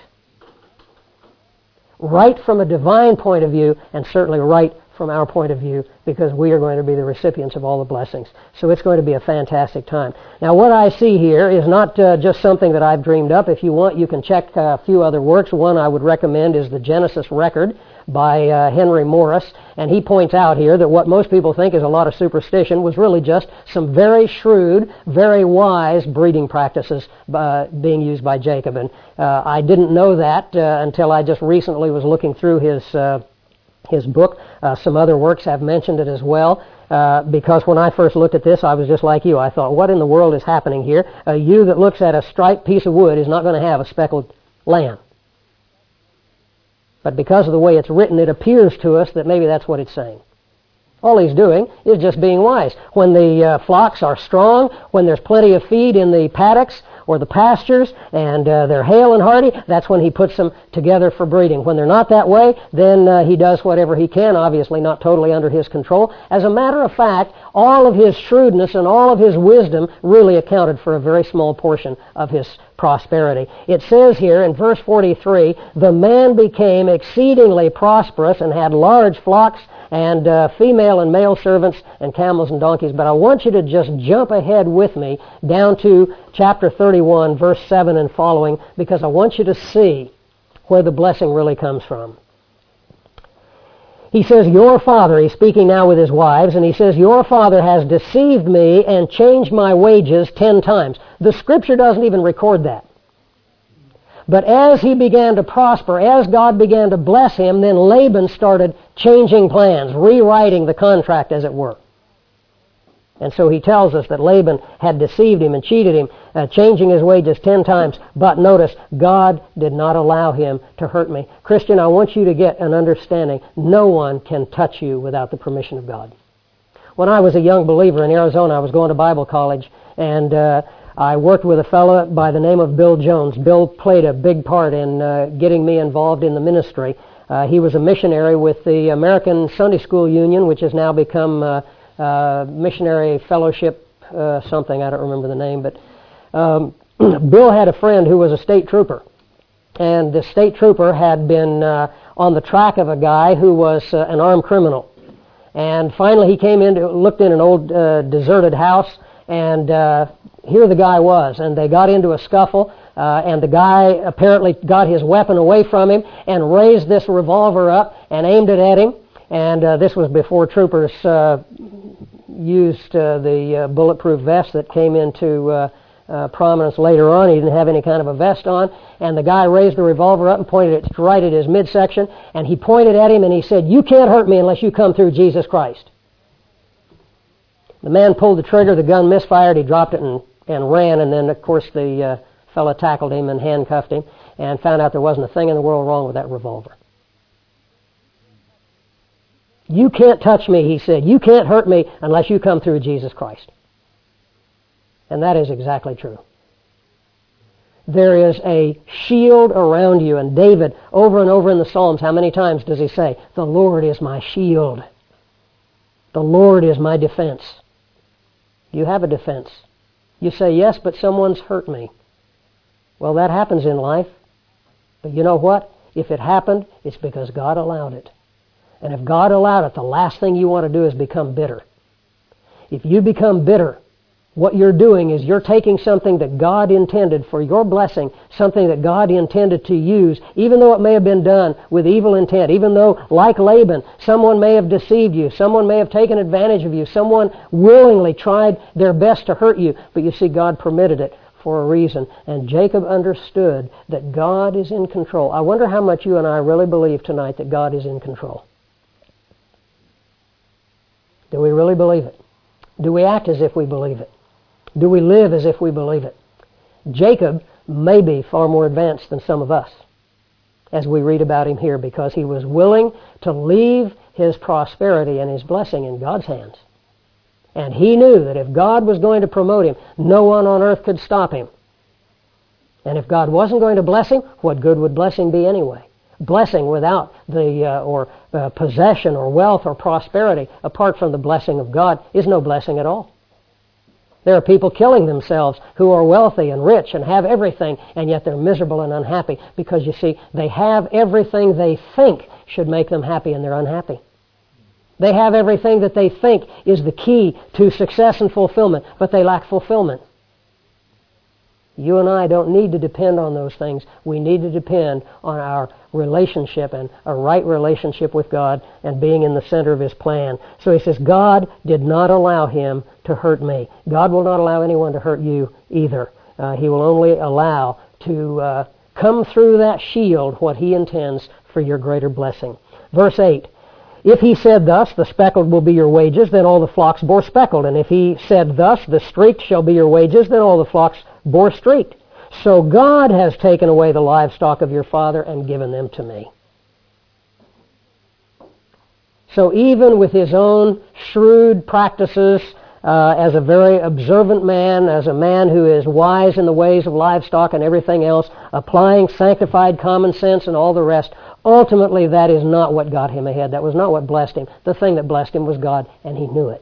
Right from a divine point of view, and certainly right from our point of view, because we are going to be the recipients of all the blessings. So it's going to be a fantastic time. Now, what I see here is not uh, just something that I've dreamed up. If you want, you can check uh, a few other works. One I would recommend is the Genesis Record by uh, Henry Morris, and he points out here that what most people think is a lot of superstition was really just some very shrewd, very wise breeding practices uh, being used by Jacob. And uh, I didn't know that uh, until I just recently was looking through his uh, his book. Uh, some other works have mentioned it as well, uh, because when I first looked at this, I was just like you. I thought, what in the world is happening here? A ewe that looks at a striped piece of wood is not going to have a speckled lamb. But because of the way it's written, it appears to us that maybe that's what it's saying. All he's doing is just being wise. When the uh, flocks are strong, when there's plenty of feed in the paddocks or the pastures, and uh, they're hale and hearty, that's when he puts them together for breeding. When they're not that way, then uh, he does whatever he can, obviously not totally under his control. As a matter of fact, all of his shrewdness and all of his wisdom really accounted for a very small portion of his prosperity. It says here in verse forty-three, the man became exceedingly prosperous and had large flocks and uh, female and male servants and camels and donkeys. But I want you to just jump ahead with me down to chapter thirty-one, verse seven and following, because I want you to see where the blessing really comes from. He says, your father, he's speaking now with his wives, and he says, your father has deceived me and changed my wages ten times. The Scripture doesn't even record that. But as he began to prosper, as God began to bless him, then Laban started changing plans, rewriting the contract, as it were. And so he tells us that Laban had deceived him and cheated him, uh, changing his wages ten times. But notice, God did not allow him to hurt me. Christian, I want you to get an understanding. No one can touch you without the permission of God. When I was a young believer in Arizona, I was going to Bible college, and uh, I worked with a fellow by the name of Bill Jones. Bill played a big part in uh, getting me involved in the ministry. Uh, he was a missionary with the American Sunday School Union, which has now become uh, uh, Missionary Fellowship uh, something. I don't remember the name. But um, Bill had a friend who was a state trooper. And the state trooper had been uh, on the track of a guy who was uh, an armed criminal. And finally he came in, to, looked in an old uh, deserted house, and uh, here the guy was. And they got into a scuffle, uh, and the guy apparently got his weapon away from him and raised this revolver up and aimed it at him. And uh, this was before troopers uh, used uh, the uh, bulletproof vest that came into uh, uh, prominence later on. He didn't have any kind of a vest on. And the guy raised the revolver up and pointed it right at his midsection. And he pointed at him and he said, you can't hurt me unless you come through Jesus Christ. The man pulled the trigger, the gun misfired, he dropped it and, and ran, and then, of course, the uh, fellow tackled him and handcuffed him and found out there wasn't a thing in the world wrong with that revolver. You can't touch me, he said. You can't hurt me unless you come through Jesus Christ. And that is exactly true. There is a shield around you. And David, over and over in the Psalms, how many times does he say, the Lord is my shield. The Lord is my defense. You have a defense. You say, yes, but someone's hurt me. Well, that happens in life. But you know what? If it happened, it's because God allowed it. And if God allowed it, the last thing you want to do is become bitter. If you become bitter, what you're doing is you're taking something that God intended for your blessing, something that God intended to use, even though it may have been done with evil intent, even though, like Laban, someone may have deceived you, someone may have taken advantage of you, someone willingly tried their best to hurt you, but you see, God permitted it for a reason. And Jacob understood that God is in control. I wonder how much you and I really believe tonight that God is in control. Do we really believe it? Do we act as if we believe it? Do we live as if we believe it? Jacob may be far more advanced than some of us, as we read about him here, because he was willing to leave his prosperity and his blessing in God's hands. And he knew that if God was going to promote him, no one on earth could stop him. And if God wasn't going to bless him, what good would blessing be anyway? Blessing without the uh, or uh, possession or wealth or prosperity, apart from the blessing of God, is no blessing at all. There are people killing themselves who are wealthy and rich and have everything, and yet they're miserable and unhappy because, you see, they have everything they think should make them happy, and they're unhappy. They have everything that they think is the key to success and fulfillment, but they lack fulfillment. You and I don't need to depend on those things. We need to depend on our relationship and a right relationship with God and being in the center of His plan. So he says, God did not allow him to hurt me. God will not allow anyone to hurt you either. Uh, he will only allow to uh, come through that shield what He intends for your greater blessing. Verse eight. If he said thus, the speckled will be your wages, then all the flocks bore speckled. And if he said thus, the streaked shall be your wages, then all the flocks bore streaked. So God has taken away the livestock of your father and given them to me. So even with his own shrewd practices, uh, as a very observant man, as a man who is wise in the ways of livestock and everything else, applying sanctified common sense and all the rest, ultimately that is not what got him ahead. That was not what blessed him. The thing that blessed him was God, and he knew it.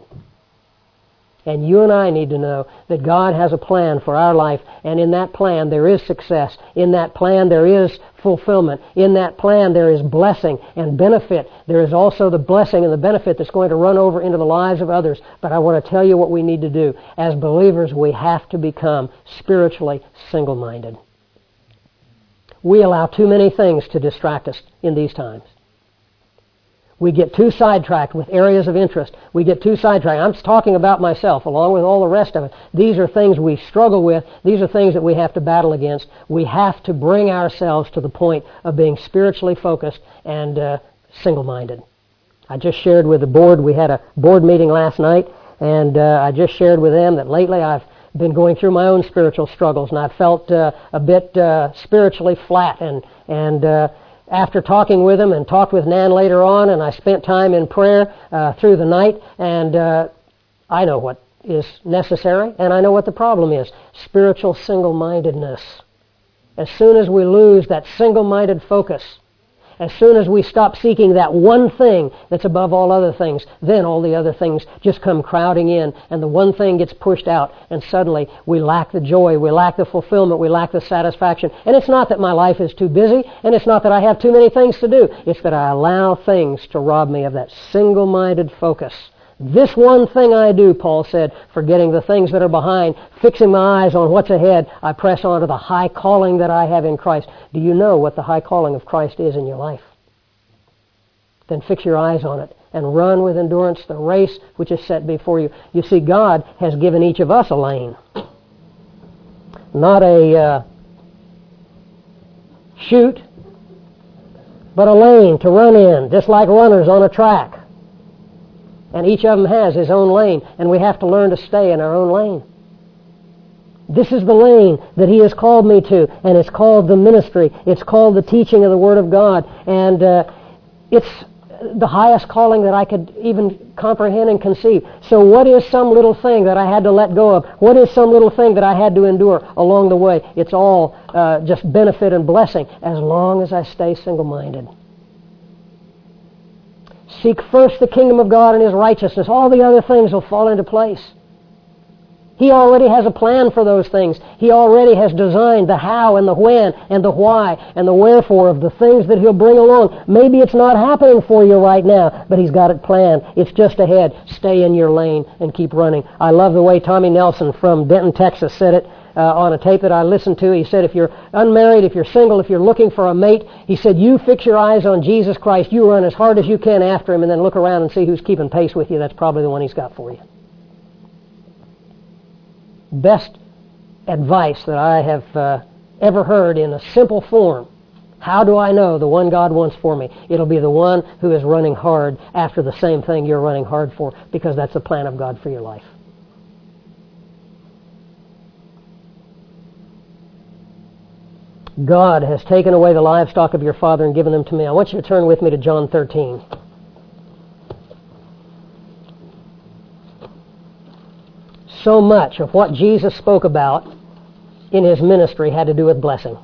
And you and I need to know that God has a plan for our life, and in that plan there is success. In that plan there is fulfillment. In that plan there is blessing and benefit. There is also the blessing and the benefit that's going to run over into the lives of others. But I want to tell you what we need to do. As believers, we have to become spiritually single-minded. We allow too many things to distract us in these times. We get too sidetracked with areas of interest. We get too sidetracked. I'm talking about myself along with all the rest of it. These are things we struggle with. These are things that we have to battle against. We have to bring ourselves to the point of being spiritually focused and uh, single-minded. I just shared with the board, we had a board meeting last night, and uh, I just shared with them that lately I've been going through my own spiritual struggles, and I felt uh, a bit uh, spiritually flat, and and uh, after talking with him and talked with Nan later on, and I spent time in prayer uh, through the night, and uh, I know what is necessary, and I know what the problem is. Spiritual single-mindedness. As soon as we lose that single-minded focus, as soon as we stop seeking that one thing that's above all other things, then all the other things just come crowding in, and the one thing gets pushed out, and suddenly we lack the joy, we lack the fulfillment, we lack the satisfaction. And it's not that my life is too busy, and it's not that I have too many things to do. It's that I allow things to rob me of that single-minded focus. This one thing I do, Paul said, forgetting the things that are behind, fixing my eyes on what's ahead, I press on to the high calling that I have in Christ. Do you know what the high calling of Christ is in your life? Then fix your eyes on it and run with endurance the race which is set before you. You see, God has given each of us a lane. Not a uh, chute, but a lane to run in, just like runners on a track. And each of them has his own lane, and we have to learn to stay in our own lane. This is the lane that He has called me to, and it's called the ministry. It's called the teaching of the Word of God, and uh, it's the highest calling that I could even comprehend and conceive. So what is some little thing that I had to let go of? What is some little thing that I had to endure along the way? It's all uh, just benefit and blessing as long as I stay single-minded. Seek first the kingdom of God and His righteousness. All the other things will fall into place. He already has a plan for those things. He already has designed the how and the when and the why and the wherefore of the things that He'll bring along. Maybe it's not happening for you right now, but He's got it planned. It's just ahead. Stay in your lane and keep running. I love the way Tommy Nelson from Denton, Texas said it uh, on a tape that I listened to. He said, if you're unmarried, if you're single, if you're looking for a mate, he said, you fix your eyes on Jesus Christ. You run as hard as you can after Him and then look around and see who's keeping pace with you. That's probably the one He's got for you. Best advice that I have uh, ever heard in a simple form. How do I know the one God wants for me? It'll be the one who is running hard after the same thing you're running hard for, because that's the plan of God for your life. God has taken away the livestock of your father and given them to me. I want you to turn with me to John thirteen. So much of what Jesus spoke about in His ministry had to do with blessing.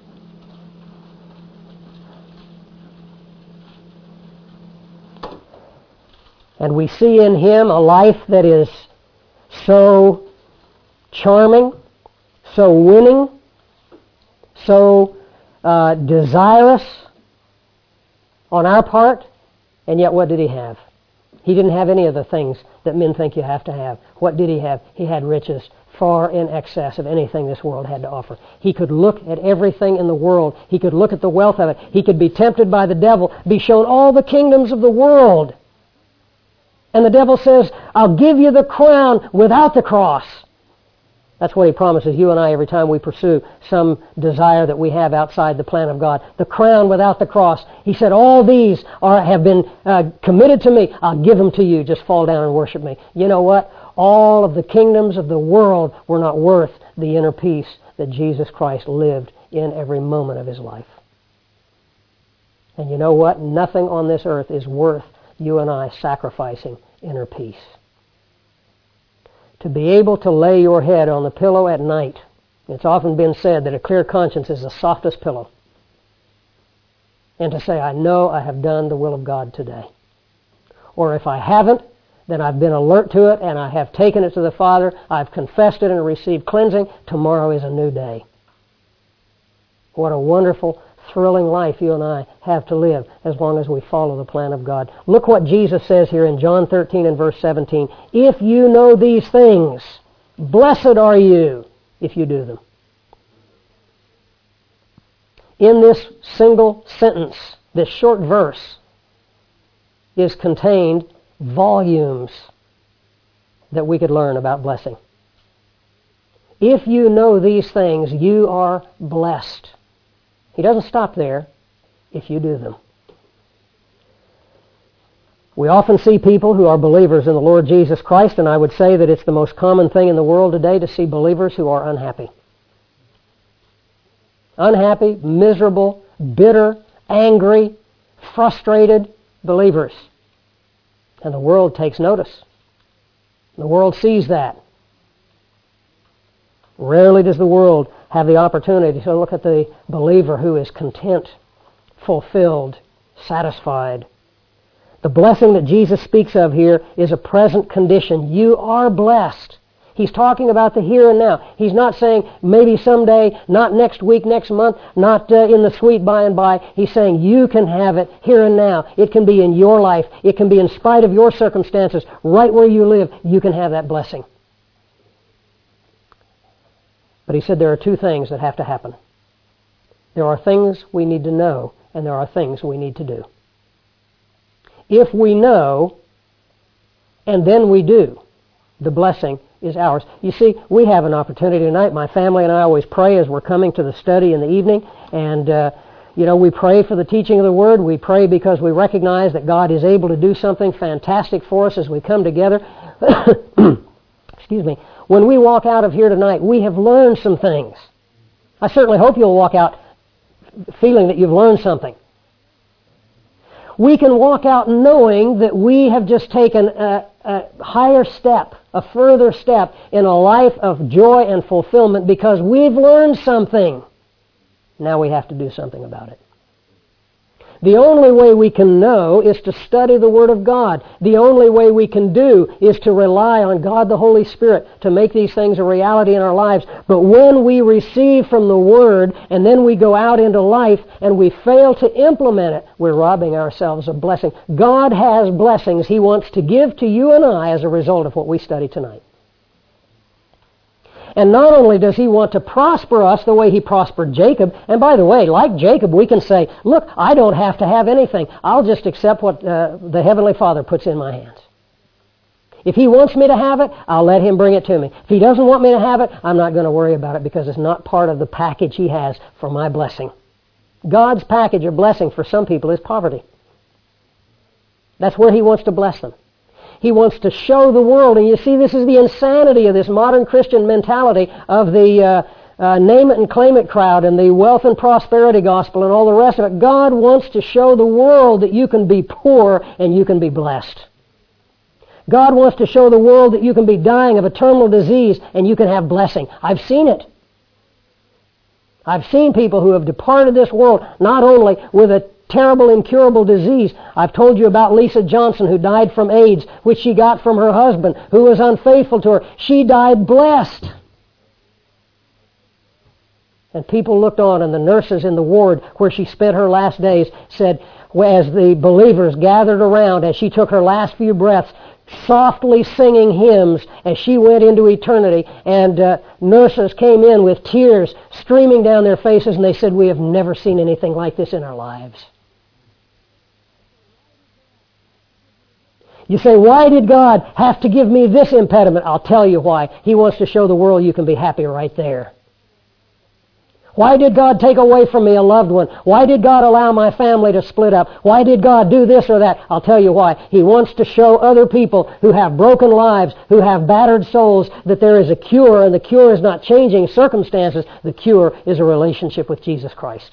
And we see in Him a life that is so charming, so winning, so uh, desirous on our part, and yet what did He have? He didn't have any of the things that men think you have to have. What did He have? He had riches far in excess of anything this world had to offer. He could look at everything in the world. He could look at the wealth of it. He could be tempted by the devil, be shown all the kingdoms of the world. And the devil says, I'll give you the crown without the cross. That's what He promises you and I every time we pursue some desire that we have outside the plan of God. The crown without the cross. He said, all these are have been uh, committed to me. I'll give them to you. Just fall down and worship me. You know what? All of the kingdoms of the world were not worth the inner peace that Jesus Christ lived in every moment of His life. And you know what? Nothing on this earth is worth you and I sacrificing inner peace. To be able to lay your head on the pillow at night. It's often been said that a clear conscience is the softest pillow. And to say, I know I have done the will of God today. Or if I haven't, then I've been alert to it and I have taken it to the Father. I've confessed it and received cleansing. Tomorrow is a new day. What a wonderful, thrilling life you and I have to live as long as we follow the plan of God. Look what Jesus says here in John thirteen and verse seventeen. If you know these things, blessed are you if you do them. In this single sentence, this short verse, is contained volumes that we could learn about blessing. If you know these things, you are blessed. He doesn't stop there if you do them. We often see people who are believers in the Lord Jesus Christ, and I would say that it's the most common thing in the world today to see believers who are unhappy. Unhappy, miserable, bitter, angry, frustrated believers. And the world takes notice. The world sees that. Rarely does the world have the opportunity to look at the believer who is content, fulfilled, satisfied. The blessing that Jesus speaks of here is a present condition. You are blessed. He's talking about the here and now. He's not saying maybe someday, not next week, next month, not uh, in the sweet by and by. He's saying you can have it here and now. It can be in your life. It can be in spite of your circumstances. Right where you live, you can have that blessing. But he said there are two things that have to happen. There are things we need to know, and there are things we need to do. If we know, and then we do, the blessing is ours. You see, we have an opportunity tonight. My family and I always pray as we're coming to the study in the evening, and uh, You know, we pray for the teaching of the Word. We pray because we recognize that God is able to do something fantastic for us as we come together. Excuse me. When we walk out of here tonight, we have learned some things. I certainly hope you'll walk out feeling that you've learned something. We can walk out knowing that we have just taken a, a higher step, a further step in a life of joy and fulfillment because we've learned something. Now we have to do something about it. The only way we can know is to study the Word of God. The only way we can do is to rely on God the Holy Spirit to make these things a reality in our lives. But when we receive from the Word and then we go out into life and we fail to implement it, we're robbing ourselves of blessing. God has blessings He wants to give to you and I as a result of what we study tonight. And not only does He want to prosper us the way He prospered Jacob, and by the way, like Jacob, we can say, look, I don't have to have anything. I'll just accept what uh, the Heavenly Father puts in my hands. If He wants me to have it, I'll let Him bring it to me. If He doesn't want me to have it, I'm not going to worry about it because it's not part of the package He has for my blessing. God's package of blessing for some people is poverty. That's where He wants to bless them. He wants to show the world, and you see this is the insanity of this modern Christian mentality of the uh, uh, name it and claim it crowd and the wealth and prosperity gospel and all the rest of it. God wants to show the world that you can be poor and you can be blessed. God wants to show the world that you can be dying of a terminal disease and you can have blessing. I've seen it. I've seen people who have departed this world not only with a terrible, incurable disease. I've told you about Lisa Johnson who died from AIDS, which she got from her husband, who was unfaithful to her. She died blessed. And people looked on, and the nurses in the ward where she spent her last days said, as the believers gathered around as she took her last few breaths, softly singing hymns as she went into eternity, and uh, nurses came in with tears streaming down their faces, and they said, we have never seen anything like this in our lives. You say, why did God have to give me this impediment? I'll tell you why. He wants to show the world you can be happy right there. Why did God take away from me a loved one? Why did God allow my family to split up? Why did God do this or that? I'll tell you why. He wants to show other people who have broken lives, who have battered souls, that there is a cure, and the cure is not changing circumstances. The cure is a relationship with Jesus Christ.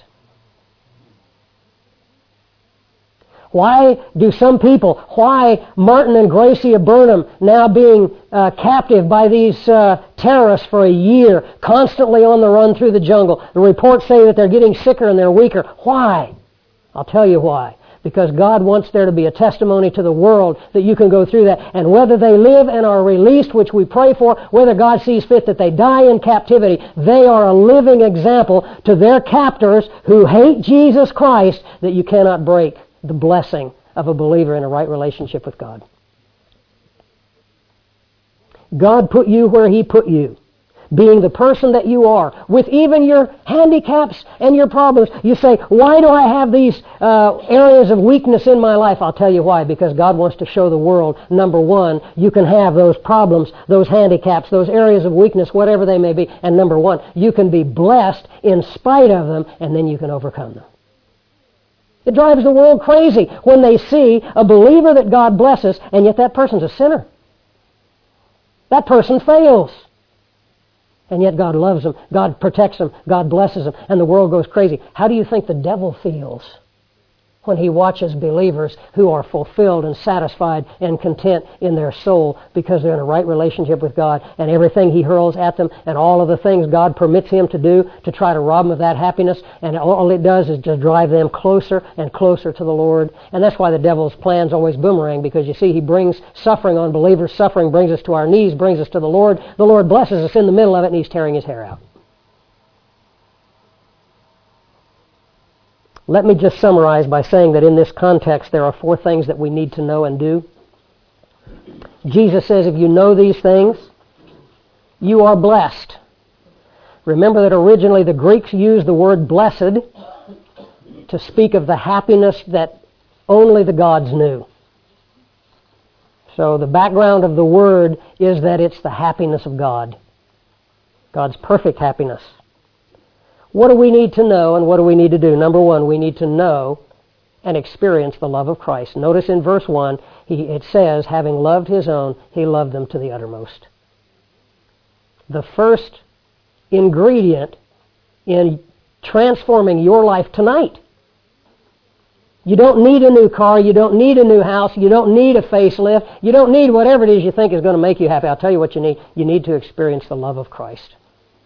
Why do some people, why Martin and Gracie Burnham now being uh, captive by these uh, terrorists for a year, constantly on the run through the jungle? The reports say that they're getting sicker and they're weaker. Why? I'll tell you why. Because God wants there to be a testimony to the world that you can go through that. And whether they live and are released, which we pray for, whether God sees fit that they die in captivity, they are a living example to their captors who hate Jesus Christ that you cannot break the blessing of a believer in a right relationship with God. God put you where He put you, being the person that you are, with even your handicaps and your problems. You say, why do I have these uh, areas of weakness in my life? I'll tell you why. Because God wants to show the world, number one, you can have those problems, those handicaps, those areas of weakness, whatever they may be. And number one, you can be blessed in spite of them, and then you can overcome them. It drives the world crazy when they see a believer that God blesses, and yet that person's a sinner. That person fails. And yet God loves them, God protects them, God blesses them, and the world goes crazy. How do you think the devil feels when he watches believers who are fulfilled and satisfied and content in their soul because they're in a right relationship with God, and everything he hurls at them and all of the things God permits him to do to try to rob them of that happiness, and all it does is just drive them closer and closer to the Lord. And that's why the devil's plans always boomerang, because you see, he brings suffering on believers. Suffering brings us to our knees, brings us to the Lord. The Lord blesses us in the middle of it, and he's tearing his hair out. Let me just summarize by saying that in this context there are four things that we need to know and do. Jesus says, if you know these things, you are blessed. Remember that originally the Greeks used the word blessed to speak of the happiness that only the gods knew. So the background of the word is that it's the happiness of God. God's perfect happiness. What do we need to know and what do we need to do? Number one, we need to know and experience the love of Christ. Notice in verse one, he, it says, having loved his own, he loved them to the uttermost. The first ingredient in transforming your life tonight. You don't need a new car, you don't need a new house, you don't need a facelift, you don't need whatever it is you think is going to make you happy. I'll tell you what you need. You need to experience the love of Christ.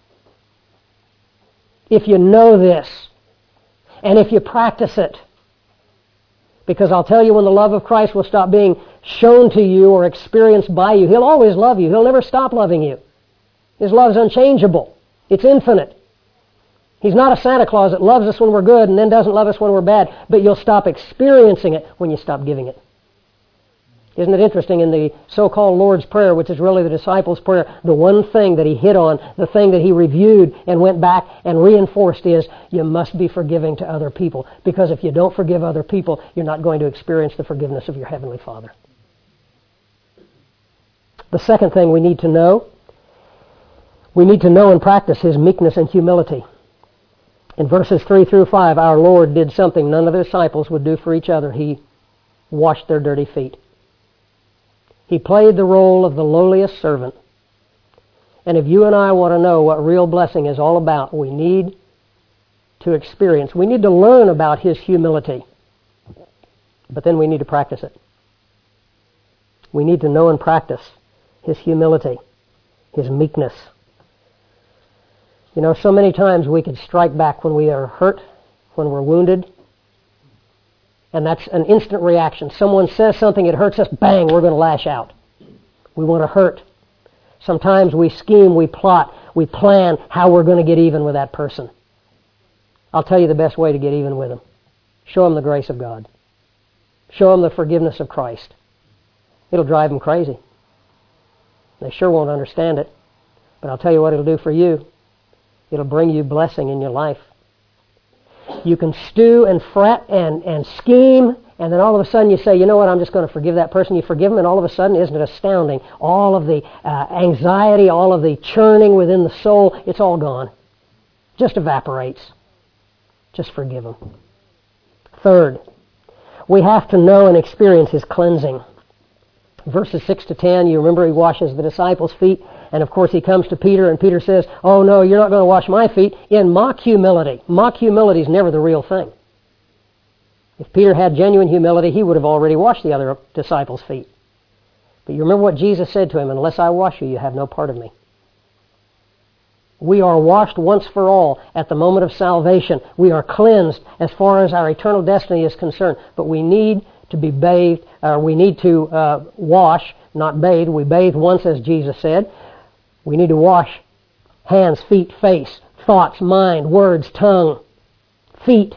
If you know this, and if you practice it, because I'll tell you when the love of Christ will stop being shown to you or experienced by you, He'll always love you. He'll never stop loving you. His love is unchangeable. It's infinite. He's not a Santa Claus that loves us when we're good and then doesn't love us when we're bad, but you'll stop experiencing it when you stop giving it. Isn't it interesting in the so-called Lord's Prayer, which is really the disciples' prayer, the one thing that he hit on, the thing that he reviewed and went back and reinforced is you must be forgiving to other people. Because if you don't forgive other people, you're not going to experience the forgiveness of your Heavenly Father. The second thing we need to know, we need to know and practice His meekness and humility. In verses three through five, our Lord did something none of the disciples would do for each other. He washed their dirty feet. He played the role of the lowliest servant. And if you and I want to know what real blessing is all about, we need to experience, we need to learn about His humility. But then we need to practice it. We need to know and practice His humility, His meekness. You know, so many times we could strike back when we are hurt, when we're wounded. And that's an instant reaction. Someone says something, it hurts us, bang, we're going to lash out. We want to hurt. Sometimes we scheme, we plot, we plan how we're going to get even with that person. I'll tell you the best way to get even with them. Show them the grace of God. Show them the forgiveness of Christ. It'll drive them crazy. They sure won't understand it. But I'll tell you what it'll do for you. It'll bring you blessing in your life. You can stew and fret and, and scheme, and then all of a sudden you say, you know what, I'm just going to forgive that person. You forgive them, and all of a sudden, isn't it astounding? All of the uh, anxiety, all of the churning within the soul, it's all gone. Just evaporates. Just forgive them. Third, we have to know and experience His cleansing. Verses six to ten, you remember He washes the disciples' feet. And of course He comes to Peter, and Peter says, oh no, you're not going to wash my feet, in mock humility. Mock humility is never the real thing. If Peter had genuine humility, he would have already washed the other disciples' feet. But you remember what Jesus said to him, unless I wash you, you have no part of me. We are washed once for all at the moment of salvation. We are cleansed as far as our eternal destiny is concerned. But we need to be bathed, uh, we need to uh, wash, not bathe. We bathe once, as Jesus said. We need to wash hands, feet, face, thoughts, mind, words, tongue, feet.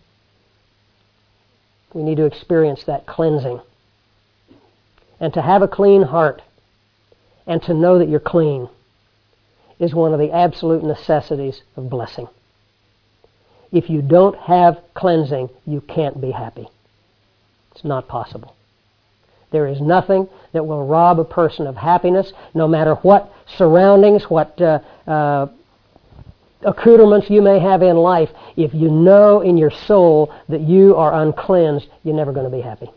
We need to experience that cleansing. And to have a clean heart and to know that you're clean is one of the absolute necessities of blessing. If you don't have cleansing, you can't be happy. It's not possible. There is nothing that will rob a person of happiness, no matter what surroundings, what uh, uh, accoutrements you may have in life. If you know in your soul that you are uncleansed, you're never going to be happy.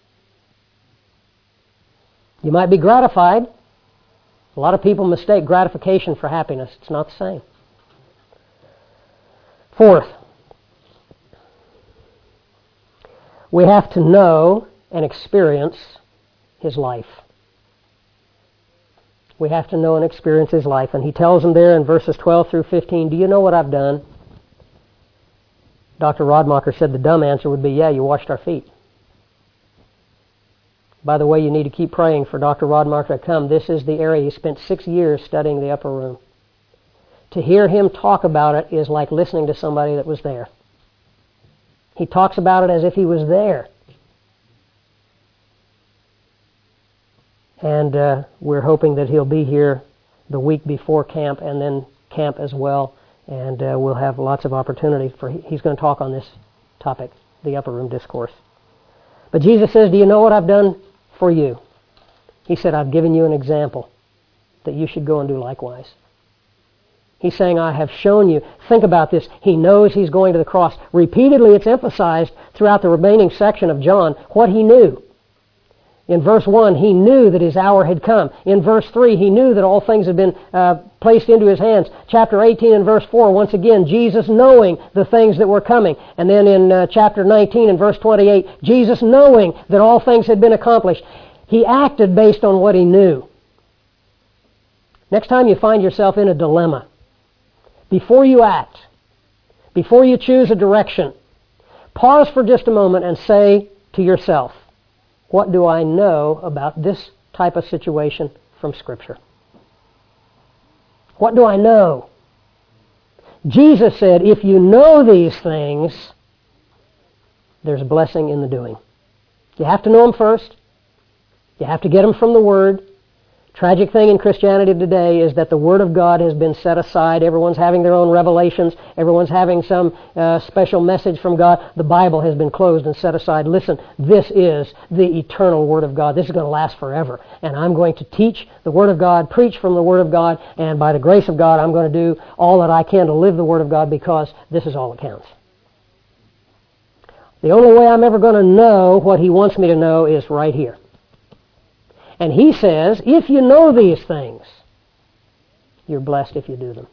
You might be gratified. A lot of people mistake gratification for happiness. It's not the same. Fourth, we have to know and experience His life. We have to know and experience His life. And He tells them there in verses twelve through fifteen, do you know what I've done? Doctor Rodmacher said the dumb answer would be, yeah, you washed our feet. By the way, you need to keep praying for Doctor Rodmacher to come. This is the area he spent six years studying the upper room. To hear him talk about it is like listening to somebody that was there. He talks about it as if he was there. And uh, we're hoping that he'll be here the week before camp and then camp as well. And uh, we'll have lots of opportunity for, he's going to talk on this topic, the upper room discourse. But Jesus says, do you know what I've done for you? He said, I've given you an example that you should go and do likewise. He's saying, I have shown you. Think about this. He knows he's going to the cross. Repeatedly, it's emphasized throughout the remaining section of John what he knew. In verse one, he knew that his hour had come. In verse three, he knew that all things had been uh, placed into his hands. Chapter eighteen and verse four, once again, Jesus knowing the things that were coming. And then in uh, chapter nineteen and verse twenty-eight, Jesus knowing that all things had been accomplished. He acted based on what he knew. Next time you find yourself in a dilemma, before you act, before you choose a direction, pause for just a moment and say to yourself, what do I know about this type of situation from Scripture? What do I know? Jesus said, if you know these things, there's blessing in the doing. You have to know them first. You have to get them from the Word. Tragic thing in Christianity today is that the Word of God has been set aside. Everyone's having their own revelations. Everyone's having some uh, special message from God. The Bible has been closed and set aside. Listen, this is the eternal Word of God. This is going to last forever. And I'm going to teach the Word of God, preach from the Word of God, and by the grace of God, I'm going to do all that I can to live the Word of God because this is all that counts. The only way I'm ever going to know what He wants me to know is right here. And He says, if you know these things, you're blessed if you do them.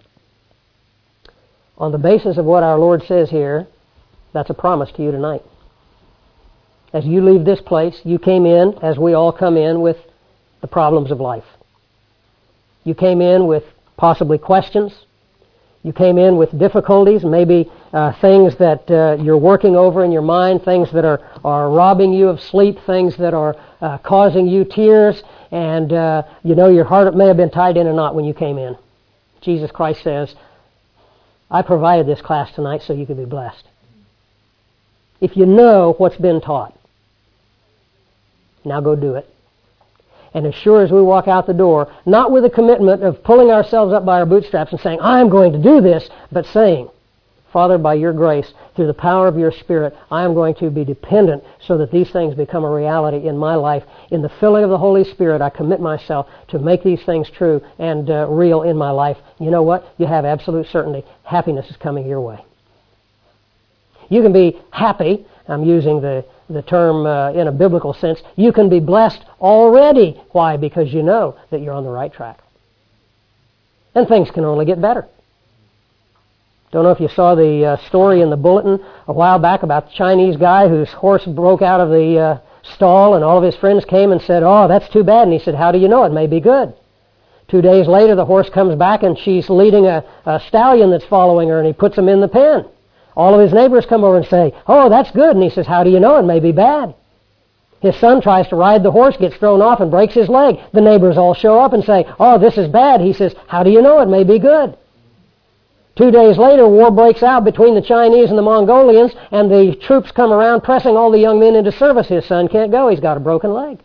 On the basis of what our Lord says here, that's a promise to you tonight. As you leave this place, you came in, as we all come in, with the problems of life. You came in with possibly questions. You came in with difficulties, maybe uh, things that uh, you're working over in your mind, things that are, are robbing you of sleep, things that are uh, causing you tears, and uh, you know your heart may have been tied in a knot when you came in. Jesus Christ says, I provided this class tonight so you could be blessed. If you know what's been taught, now go do it. And as sure as we walk out the door, not with a commitment of pulling ourselves up by our bootstraps and saying, I'm going to do this, but saying, Father, by your grace, through the power of your Spirit, I am going to be dependent so that these things become a reality in my life. In the filling of the Holy Spirit, I commit myself to make these things true and uh, real in my life. You know what? You have absolute certainty. Happiness is coming your way. You can be happy. I'm using the the term uh, in a biblical sense. You can be blessed already. Why? Because you know that you're on the right track. And things can only get better. Don't know if you saw the uh, story in the bulletin a while back about the Chinese guy whose horse broke out of the uh, stall and all of his friends came and said, oh, that's too bad. And he said, how do you know? It may be good. Two days later, the horse comes back and she's leading a, a stallion that's following her and he puts him in the pen. All of his neighbors come over and say, oh, that's good. And he says, how do you know? It may be bad. His son tries to ride the horse, gets thrown off and breaks his leg. The neighbors all show up and say, oh, this is bad. He says, how do you know? It may be good. Two days later, war breaks out between the Chinese and the Mongolians, and the troops come around pressing all the young men into service. His son can't go. He's got a broken leg.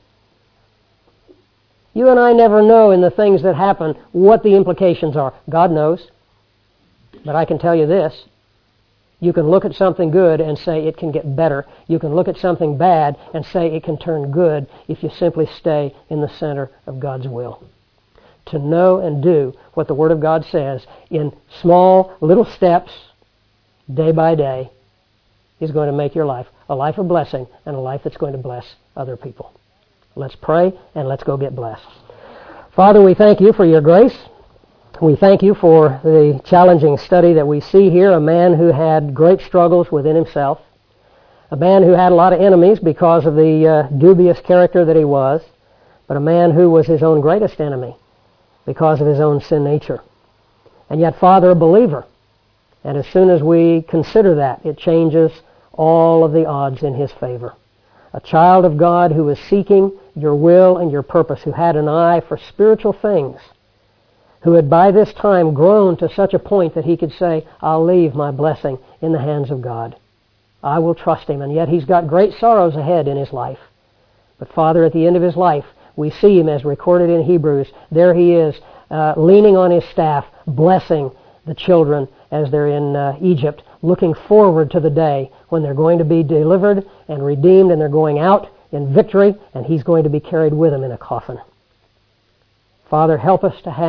You and I never know in the things that happen what the implications are. God knows. But I can tell you this. You can look at something good and say it can get better. You can look at something bad and say it can turn good if you simply stay in the center of God's will. To know and do what the Word of God says in small little steps, day by day, is going to make your life a life of blessing and a life that's going to bless other people. Let's pray and let's go get blessed. Father, we thank you for your grace. We thank you for the challenging study that we see here, a man who had great struggles within himself, a man who had a lot of enemies because of the uh, dubious character that he was, but a man who was his own greatest enemy because of his own sin nature. And yet, Father, a believer. And as soon as we consider that, it changes all of the odds in his favor. A child of God who was seeking your will and your purpose, who had an eye for spiritual things, who had by this time grown to such a point that he could say, I'll leave my blessing in the hands of God. I will trust him. And yet he's got great sorrows ahead in his life. But Father, at the end of his life, we see him as recorded in Hebrews. There he is, uh, leaning on his staff, blessing the children as they're in uh, Egypt, looking forward to the day when they're going to be delivered and redeemed and they're going out in victory and he's going to be carried with them in a coffin. Father, help us to have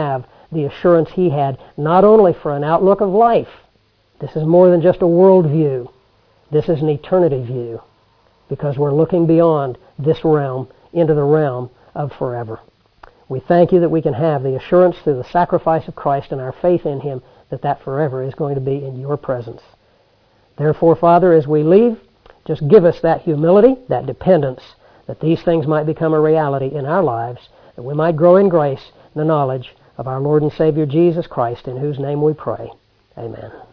the assurance he had, not only for an outlook of life. This is more than just a world view. This is an eternity view, because we're looking beyond this realm into the realm of forever. We thank you that we can have the assurance through the sacrifice of Christ and our faith in him that that forever is going to be in your presence. Therefore, Father, as we leave, just give us that humility, that dependence, that these things might become a reality in our lives, that we might grow in grace and the knowledge of our Lord and Savior Jesus Christ, in whose name we pray. Amen.